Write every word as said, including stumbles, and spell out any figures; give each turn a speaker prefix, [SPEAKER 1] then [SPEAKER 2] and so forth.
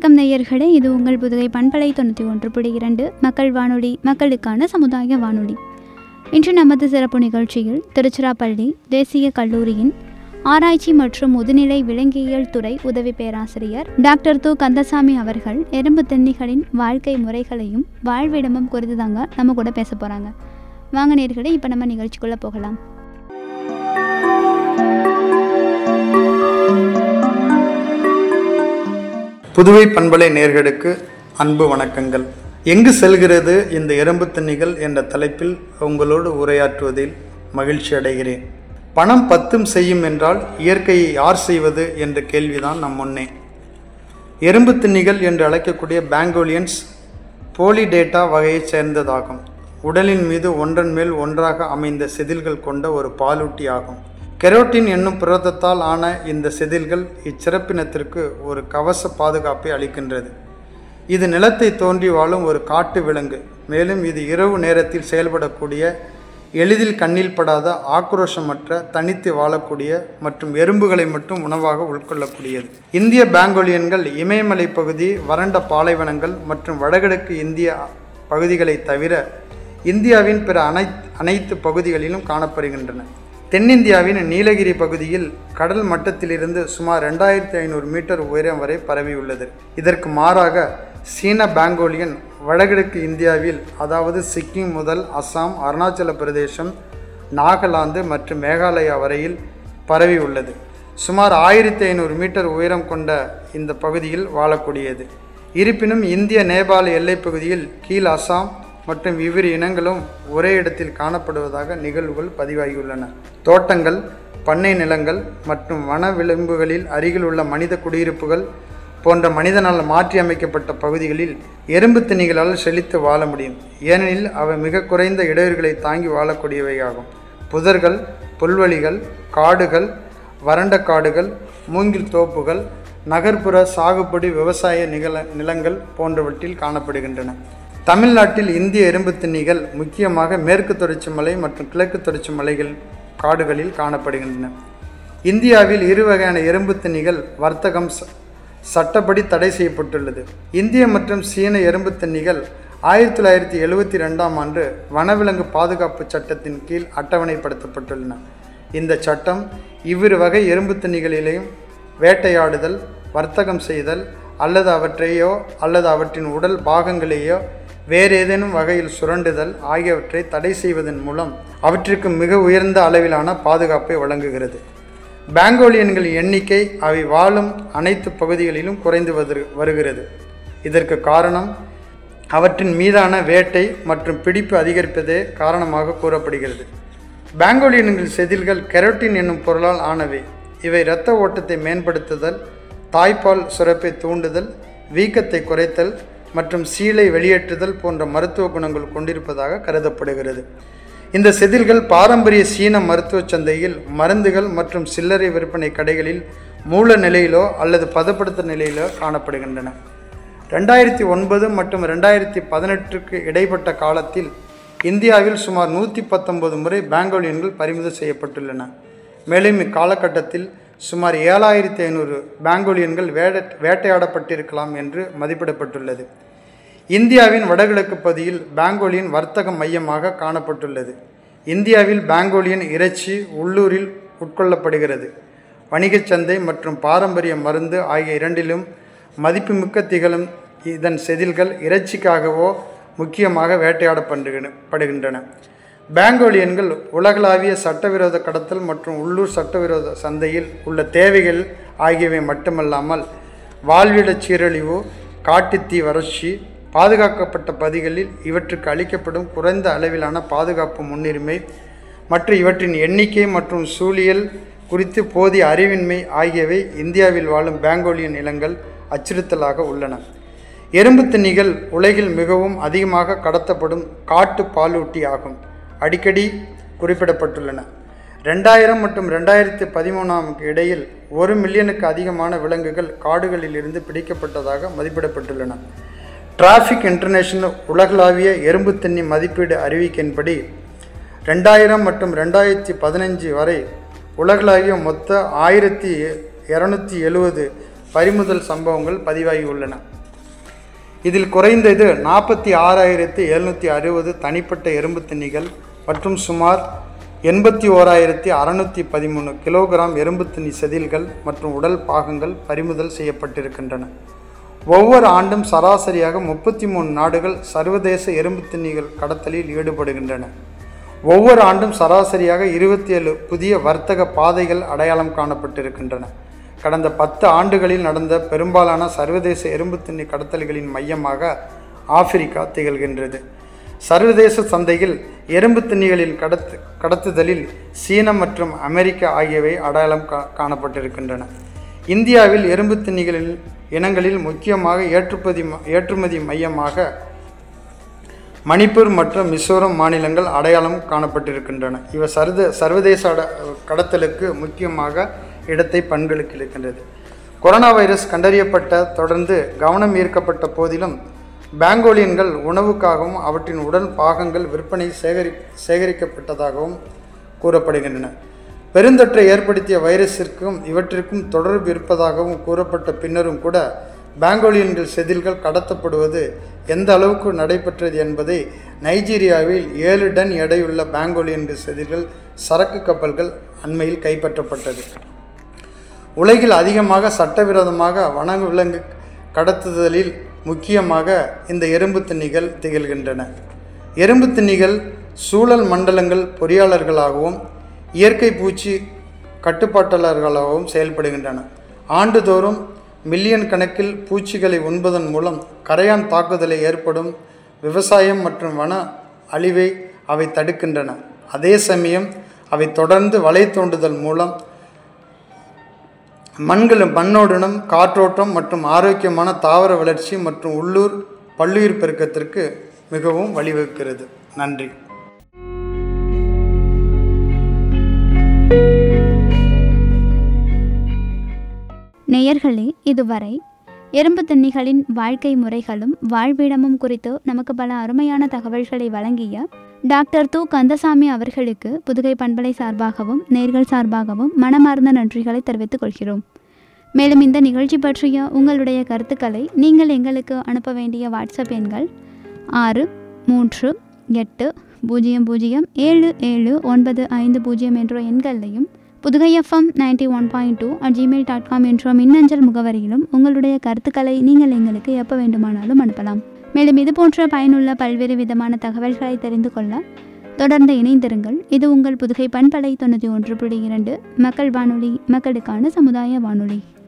[SPEAKER 1] வணக்கம் நேயர்களே, இது உங்கள் புதுகை பண்பலை தொண்ணூற்றி ஒன்று புள்ளி இரண்டு மக்கள் வானொலி, மக்களுக்கான சமுதாய வானொலி. இன்று நமது சிறப்பு நிகழ்ச்சியில் திருச்சிராப்பள்ளி தேசிய கல்லூரியின் ஆராய்ச்சி மற்றும் முதுநிலை விலங்கியல் துறை உதவி பேராசிரியர் டாக்டர் து கந்தசாமி அவர்கள் எறும்பு தின்னிகளின் வாழ்க்கை முறைகளையும் வாழ்விடமும் குறித்து தாங்க நம்ம கூட பேச போகிறாங்க. வாங்க நேயர்களே, இப்போ நம்ம நிகழ்ச்சிக்குள்ளே போகலாம்.
[SPEAKER 2] புதுவை பண்பலை நேயர்களுக்கு அன்பு வணக்கங்கள். எங்கு செல்கிறது இந்த எறும்பு தின்னிகள் என்ற தலைப்பில் உங்களோடு உரையாற்றுவதில் மகிழ்ச்சி அடைகிறேன். பணம் பத்தும் செய்யும் என்றால் இயற்கையை யார் செய்வது என்ற கேள்விதான் நம் முன்னே. எறும்பு தின்னிகள் என்று அழைக்கக்கூடிய பேங்கோலியன்ஸ் போலிடேட்டா வகையைச் சேர்ந்ததாகும். உடலின் மீது ஒன்றன் மேல் ஒன்றாக அமைந்த செதில்கள் கொண்ட ஒரு பாலூட்டி ஆகும். கெரோட்டின் என்னும் புரதத்தால் ஆன இந்த செதில்கள் இச்சிறப்பினத்திற்கு ஒரு கவச பாதுகாப்பை அளிக்கின்றது. இது நிலத்தை தோன்றி வாழும் ஒரு காட்டு விலங்கு. மேலும் இது இரவு நேரத்தில் செயல்படக்கூடிய, எளிதில் கண்ணில் படாத, ஆக்ரோஷமற்ற, தனித்து வாழக்கூடிய மற்றும் எறும்புகளை மட்டும் உணவாக உட்கொள்ளக்கூடியது. இந்திய பேங்கோலியன்கள் இமயமலை பகுதி, வறண்ட பாலைவனங்கள் மற்றும் வடகிழக்கு இந்திய பகுதிகளை தவிர இந்தியாவின் பிற அனை அனைத்து பகுதிகளிலும் காணப்படுகின்றன. தென்னிந்தியாவின் நீலகிரி பகுதியில் கடல் மட்டத்திலிருந்து சுமார் ரெண்டாயிரத்தி ஐநூறு மீட்டர் உயரம் வரை பரவியுள்ளது. இதற்கு மாறாக சீன பேங்கோலியன் வடகிழக்கு இந்தியாவில், அதாவது சிக்கிம் முதல் அசாம், அருணாச்சல பிரதேசம், நாகாலாந்து மற்றும் மேகாலயா வரையில் பரவி உள்ளது. சுமார் ஆயிரத்தி ஐநூறு மீட்டர் உயரம் கொண்ட இந்த பகுதியில் வாழக்கூடியது. இருப்பினும் இந்திய நேபாள எல்லைப் பகுதியில் கீழ் அசாம் மற்றும் இவ்விரு இனங்களும் ஒரே இடத்தில் காணப்படுவதாக நிகழ்வுகள் பதிவாகியுள்ளன. தோட்டங்கள், பண்ணை நிலங்கள் மற்றும் வன விளிம்புகளில் அருகில் உள்ள மனித குடியிருப்புகள் போன்ற மனிதனால் மாற்றியமைக்கப்பட்ட பகுதிகளில் எறும்பு தின்னிகளால் செழித்து வாழ முடியும். ஏனெனில் அவை மிக குறைந்த இடையூறுகளை தாங்கி வாழக்கூடியவையாகும். புதர்கள், புல்வெளிகள், காடுகள், வறண்ட காடுகள், மூங்கில் தோப்புகள், நகர்ப்புற சாகுபடி விவசாய நில நிலங்கள் போன்றவற்றில் காணப்படுகின்றன. தமிழ்நாட்டில் இந்திய எறும்பு தின்னிகள் முக்கியமாக மேற்கு தொடர்ச்சி மலை மற்றும் கிழக்கு தொடர்ச்சி மலைகள் காடுகளில் காணப்படுகின்றன. இந்தியாவில் இரு வகையான எறும்பு தின்னிகள் வர்த்தகம் சட்டப்படி தடை செய்யப்பட்டுள்ளது. இந்திய மற்றும் சீன எறும்பு தின்னிகள் ஆயிரத்தி தொள்ளாயிரத்தி எழுபத்தி ரெண்டாம் ஆண்டு வனவிலங்கு பாதுகாப்பு சட்டத்தின் கீழ் அட்டவணைப்படுத்தப்பட்டுள்ளன. இந்த சட்டம் இவ்விரு வகை எறும்பு தின்னிகளிலேயும் வேட்டையாடுதல், வர்த்தகம் செய்தல் அல்லது அவற்றையோ அல்லது அவற்றின் உடல் பாகங்களையோ வேறு ஏதேனும் வகையில் சுரண்டுதல் ஆகியவற்றை தடை செய்வதன் மூலம் அவற்றிற்கு மிக உயர்ந்த அளவிலான பாதுகாப்பை வழங்குகிறது. பேங்கோலியன்களின் எண்ணிக்கை அவை வாழும் அனைத்து பகுதிகளிலும் குறைந்து வருகிறது. இதற்கு காரணம் அவற்றின் மீதான வேட்டை மற்றும் பிடிப்பு அதிகரிப்பதே காரணமாக கூறப்படுகிறது. பேங்கோலியன்களின் செதில்கள் கெரோட்டின் என்னும் பொருளால் ஆனவை. இவை இரத்த ஓட்டத்தை மேம்படுத்துதல், தாய்ப்பால் சுரப்பை தூண்டுதல், வீக்கத்தை குறைத்தல் மற்றும் சீலை வெளியேற்றுதல் போன்ற மருத்துவ குணங்கள் கொண்டிருப்பதாக கருதப்படுகிறது. இந்த செதில்கள் பாரம்பரிய சீன மருத்துவ சந்தையில் மருந்துகள் மற்றும் சில்லறை விற்பனை கடைகளில் மூல நிலையிலோ அல்லது பதப்படுத்த நிலையிலோ காணப்படுகின்றன. ரெண்டாயிரத்தி ஒன்பது மற்றும் ரெண்டாயிரத்தி பதினெட்டுக்கு இடைப்பட்ட காலத்தில் இந்தியாவில் சுமார் நூற்றி பத்தொன்பது முறை பேங்கோலியன்கள் பறிமுதல் செய்யப்பட்டுள்ளன. மேலும் இக்காலகட்டத்தில் சுமார் ஏழாயிரத்தி ஐநூறு பேங்கோலியன்கள் வேட வேட்டையாடப்பட்டிருக்கலாம் என்று மதிப்பிடப்பட்டுள்ளது. இந்தியாவின் வடகிழக்கு பகுதியில் பேங்கோலியன் வர்த்தக மையமாக காணப்பட்டுள்ளது. இந்தியாவில் பேங்கோலியன் இறைச்சி உள்ளூரில் உட்கொள்ளப்படுகிறது. வணிகச் சந்தை மற்றும் பாரம்பரிய மருந்து ஆகிய இரண்டிலும் மதிப்புமிக்க திகழும் இதன் செதில்கள் இறைச்சிக்காகவோ முக்கியமாக வேட்டையாடப்படுகின்றன. பேங்கோலியன்கள் உலகளாவிய சட்டவிரோத கடத்தல் மற்றும் உள்ளூர் சட்டவிரோத சந்தையில் உள்ள தேவைகள் ஆகியவை மட்டுமல்லாமல் வாழ்விட சீரழிவு, காட்டுத்தீ வறட்சி, பாதுகாக்கப்பட்ட பகுதிகளில் இவற்றுக்கு அளிக்கப்படும் குறைந்த அளவிலான பாதுகாப்பு முன்னுரிமை மற்றும் இவற்றின் எண்ணிக்கை மற்றும் சூழியல் குறித்து போதிய அறிவின்மை ஆகியவை இந்தியாவில் வாழும் பேங்கோலியன் இனங்கள் அச்சுறுத்தலாக உள்ளன. எறும்பு தின்னிகள் உலகில் மிகவும் அதிகமாக கடத்தப்படும் காட்டு பாலூட்டி ஆகும். அடிக்கடி குறிப்பிடப்பட்டுள்ளன. ரெண்டாயிரம் மற்றும் ரெண்டாயிரத்தி பதிமூணாம் இடையில் ஒரு மில்லியனுக்கு அதிகமான விலங்குகள் காடுகளில் இருந்து பிடிக்கப்பட்டதாக மதிப்பிடப்பட்டுள்ளன. டிராஃபிக் இன்டர்நேஷனல் உலகளாவிய எறும்பு தின்னி மதிப்பீடு அறிவிக்கையின்படி ரெண்டாயிரம் மற்றும் ரெண்டாயிரத்தி பதினஞ்சு வரை உலகளாவிய மொத்த ஆயிரத்தி இரநூத்தி எழுபது பறிமுதல் சம்பவங்கள் பதிவாகியுள்ளன. இதில் குறைந்தது நாற்பத்தி ஆறாயிரத்தி எழுநூற்றி அறுபது தனிப்பட்ட எறும்பு தின்னிகள் மற்றும் சுமார் எண்பத்தி ஓராயிரத்தி அறுநூற்றி பதிமூணு கிலோகிராம் எறும்பு தின்னி செதில்கள் மற்றும் உடல் பாகங்கள் பறிமுதல் செய்யப்பட்டிருக்கின்றன. ஒவ்வொரு ஆண்டும் சராசரியாக முப்பத்தி மூணு நாடுகள் சர்வதேச எறும்பு தின்னிகள் கடத்தலில் ஈடுபடுகின்றன. ஒவ்வொரு ஆண்டும் சராசரியாக இருபத்தி ஏழு புதிய வர்த்தக பாதைகள் அடையாளம் காணப்பட்டிருக்கின்றன. கடந்த பத்து ஆண்டுகளில் நடந்த பெரும்பாலான சர்வதேச எறும்பு தின்னி கடத்தல்களின் மையமாக ஆப்பிரிக்கா திகழ்கின்றது. சர்வதேச சந்தையில் எறும்பு தின்னிகளின் கடத்து கடத்துதலில் சீனா மற்றும் அமெரிக்கா ஆகியவை அடையாளம் கா காணப்பட்டிருக்கின்றன. இந்தியாவில் எறும்பு தின்னிகளில் இனங்களில் முக்கியமாக ஏற்றுமதி ஏற்றுமதி மையமாக மணிப்பூர் மற்றும் மிசோரம் மாநிலங்கள் அடையாளம் காணப்பட்டிருக்கின்றன. இவை சர்வ சர்வதேச அட கடத்தலுக்கு முக்கியமாக இடத்தை பங்களிக்கின்றது. கொரோனா வைரஸ் கண்டறியப்பட்ட தொடர்ந்து கவனம் ஈர்க்கப்பட்ட போதிலும் பெங்கோலியன்கள் உணவுக்காகவும் அவற்றின் உடல் பாகங்கள் விற்பனை சேகரி சேகரிக்கப்பட்டதாகவும் கூறப்படுகின்றன. பெருந்தொற்றை ஏற்படுத்திய வைரஸிற்கும் இவற்றிற்கும் தொடர்பு இருப்பதாகவும் கூறப்பட்ட பின்னரும் கூட பெங்கோலியன்கள் செதில்கள் கடத்தப்படுவது எந்த அளவுக்கு நடைபெற்றது என்பதை நைஜீரியாவில் ஏழு டன் எடையுள்ள பெங்கோலியன்கள் செதில்கள் சரக்கு கப்பல்கள் அண்மையில் கைப்பற்றப்பட்டது. உலகில் அதிகமாக சட்டவிரோதமாக வனவிலங்கு கடத்துதலில் முக்கியமாக இந்த எறும்பு தின்னிகள் திகழ்கின்றன. எறும்பு தின்னிகள் சூழல் மண்டலங்கள் பொறியாளர்களாகவும் இயற்கை பூச்சி கட்டுப்பாட்டாளர்களாகவும் செயல்படுகின்றன. ஆண்டுதோறும் மில்லியன் கணக்கில் பூச்சிகளை உண்பதன் மூலம் கரையான் தாக்குதலை ஏற்படும் விவசாயம் மற்றும் வன அழிவை அவை தடுக்கின்றன. அதே சமயம் அவை தொடர்ந்து வலை தோண்டுதல் மூலம் மண்களும் மண்ணோடனும் காற்றோட்டம் மற்றும் ஆரோக்கியமான தாவர வளர்ச்சி மற்றும் உள்ளூர் பல்லுயிர் பெருக்கத்திற்கு மிகவும் வழிவகுக்கிறது. நன்றி.
[SPEAKER 1] நேயர்களே, இதுவரை எறும்பு தின்னிகளின் வாழ்க்கை முறைகளும் வாழ்விடமும் குறித்து நமக்கு பல அருமையான தகவல்களை வழங்கிய டாக்டர் து கந்தசாமி அவர்களுக்கு புதுகை பண்பலை சார்பாகவும் நேர்கள் சார்பாகவும் மனமார்ந்த நன்றிகளை தெரிவித்துக் கொள்கிறோம். மேலும் இந்த நிகழ்ச்சி பற்றிய உங்களுடைய கருத்துக்களை நீங்கள் எங்களுக்கு அனுப்ப வேண்டிய வாட்ஸ்அப் எண்கள் ஆறு மூன்று எட்டு பூஜ்ஜியம் பூஜ்ஜியம் ஏழு ஏழு ஒன்பது ஐந்து பூஜ்ஜியம் என்ற எண்களையும் Pudukai FM ninety one point two at Gmail dot com என்ற மின்னஞ்சல் முகவரியிலும் உங்களுடைய கருத்துக்களை நீங்கள் எங்களுக்கு எப்போ வேண்டுமானாலும் அனுப்பலாம். மேலும் இது போன்ற பயனுள்ள பல்வேறு விதமான தகவல்களை தெரிந்து கொள்ள தொடர்ந்து இணைந்திருங்கள். இது உங்கள் புதுகை பண்பலை தொண்ணூற்றி ஒன்று புள்ளி இரண்டு மக்கள் வானொலி, மக்களுக்கான சமுதாய வானொலி.